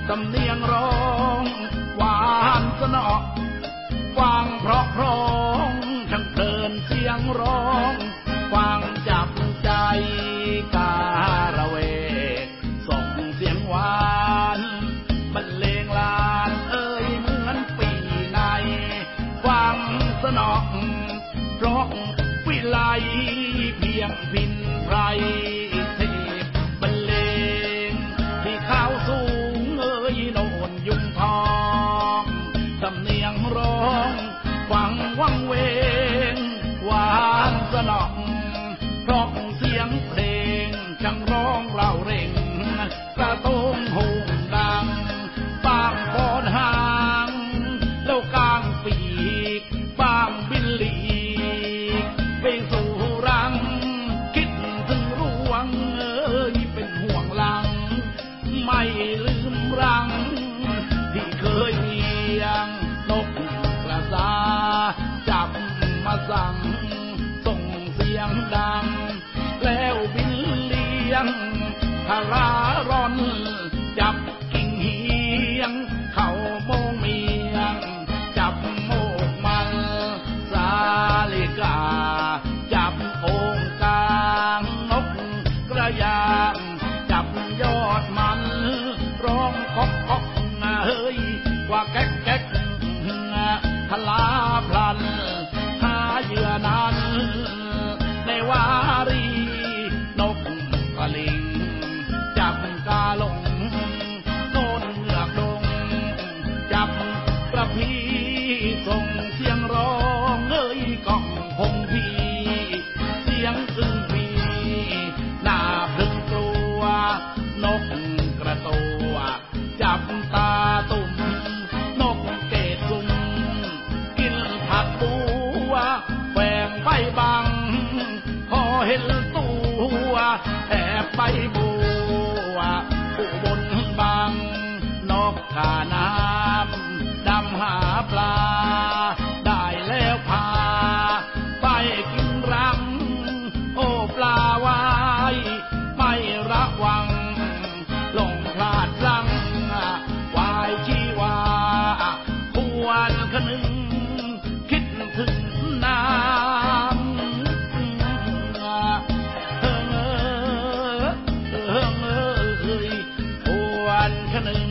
สำเนียงร้องหวานสนอฟังเพราะร้องช่างเพลินเสียงร้องฟังจับใจการะเวกส่งเสียงหวานบรรเลงลานเอ่ยเหมือนปีในฟังสนอเพราะวิไลเพียงพินไพรเทพบรรเลงที่ข้าวสูงเอ่ยโนนยุงทองสำเนียงร้องฟังวังเวงหวานสนอเพราะเสียงเพลงช่างร้องเล่าเร่งกระโตงโหงดังบางพรหางแล้วกลางปีกบางบินหลีกไปสู่รังคิดถึงรวงเอ้ยเป็นห่วงหลังไม่ลืมรังที่เคยเลี้ยงนกกระสาจับมาสั่งส่งเสียงดังแล้วบินเลี้ยงทาราร่อนจับกิ่งเหียงเขาโมงเมียงจับโมกมันสาลิกาจับโองกลางนกกระยางจับยอดมันร้องก๊อกก๊อกเฮ้ยกว่าแก๊กแก๊กทลาพลันหาเหยื่อนั้นในวารีนกกระลิงจับกาหลงโน่นเงือกดงจับกระพีส่งเสียงร้องเอ้ยก้องพงพีเสียงอึ้งพีหน้าพึงกลัวนกกระตัวจับตาตุ่มนกเกศซุ่มกินผักบัวแฝงใบบังพอเห็นตัวแอบใบบัวผู้บนบังนกกาน้ำดำหาปลาได้แล้วพาไปกินรังโอ้ปลาวายไม่ระวังหลงพลาดรังวายชีวาควรคนึงคิดถึงน้ำเฮิงเอ้ยควรคนึง